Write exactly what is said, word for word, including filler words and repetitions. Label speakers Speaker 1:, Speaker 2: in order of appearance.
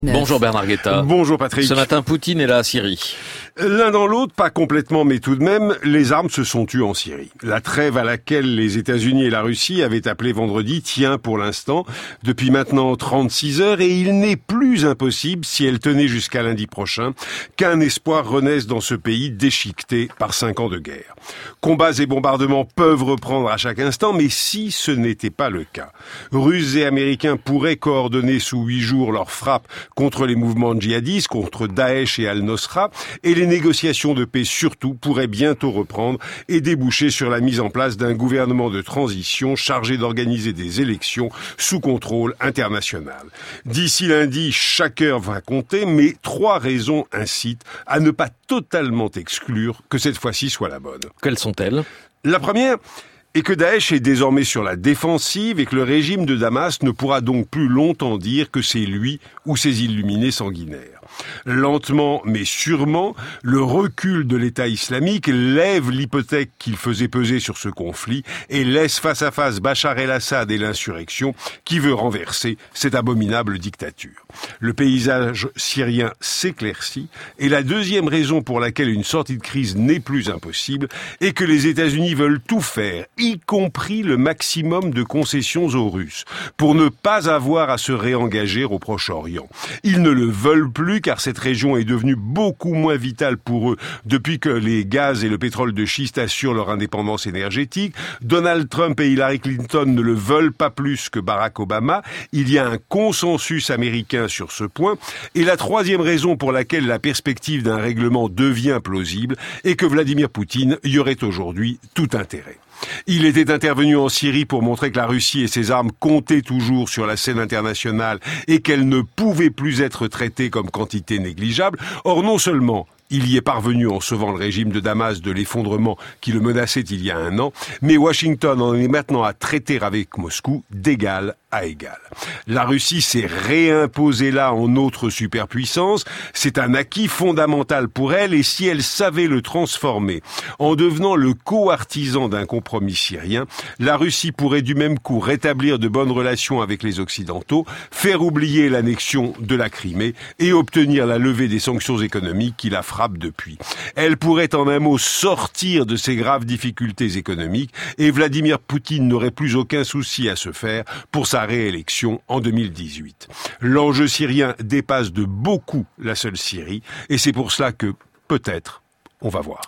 Speaker 1: Bonjour Bernard Guetta.
Speaker 2: Bonjour Patrick.
Speaker 1: Ce matin, Poutine est là à Syrie.
Speaker 2: L'un dans l'autre, pas complètement, mais tout de même, les armes se sont tues en Syrie. La trêve à laquelle les États-Unis et la Russie avaient appelé vendredi tient pour l'instant depuis maintenant trente-six heures et il n'est plus impossible, si elle tenait jusqu'à lundi prochain, qu'un espoir renaisse dans ce pays déchiqueté par cinq ans de guerre. Combats et bombardements peuvent reprendre à chaque instant, mais si ce n'était pas le cas, Russes et Américains pourraient coordonner sous huit jours leurs frappes contre les mouvements djihadistes, contre Daesh et Al-Nosra, et les négociations de paix surtout pourraient bientôt reprendre et déboucher sur la mise en place d'un gouvernement de transition chargé d'organiser des élections sous contrôle international. D'ici lundi, chaque heure va compter, mais trois raisons incitent à ne pas totalement exclure que cette fois-ci soit la bonne.
Speaker 1: Quelles sont-elles ?
Speaker 2: La première est que Daesh est désormais sur la défensive et que le régime de Damas ne pourra donc plus longtemps dire que c'est lui ou ses illuminés sanguinaires. Lentement mais sûrement, le recul de l'État islamique lève l'hypothèque qu'il faisait peser sur ce conflit et laisse face à face Bachar el-Assad et l'insurrection qui veut renverser cette abominable dictature. Le paysage syrien s'éclaircit et la deuxième raison pour laquelle une sortie de crise n'est plus impossible est que les États-Unis veulent tout faire, y compris le maximum de concessions aux Russes, pour ne pas avoir à se réengager au Proche-Orient. Ils ne le veulent plus car cette région est devenue beaucoup moins vitale pour eux depuis que les gaz et le pétrole de schiste assurent leur indépendance énergétique. Donald Trump et Hillary Clinton ne le veulent pas plus que Barack Obama. Il y a un consensus américain sur ce point. Et la troisième raison pour laquelle la perspective d'un règlement devient plausible est que Vladimir Poutine y aurait aujourd'hui tout intérêt. Il était intervenu en Syrie pour montrer que la Russie et ses armes comptaient toujours sur la scène internationale et qu'elles ne pouvaient plus être traitées comme quantité négligeable. Or, non seulement il y est parvenu en sauvant le régime de Damas de l'effondrement qui le menaçait il y a un an, mais Washington en est maintenant à traiter avec Moscou d'égal à égal. La Russie s'est réimposée là en autre superpuissance. C'est un acquis fondamental pour elle et si elle savait le transformer en devenant le co-artisan d'un compromis syrien, la Russie pourrait du même coup rétablir de bonnes relations avec les Occidentaux, faire oublier l'annexion de la Crimée et obtenir la levée des sanctions économiques qui la frappent depuis. Elle pourrait en un mot sortir de ces graves difficultés économiques et Vladimir Poutine n'aurait plus aucun souci à se faire pour sa réélection en deux mille dix-huit. L'enjeu syrien dépasse de beaucoup la seule Syrie et c'est pour cela que, peut-être, on va voir.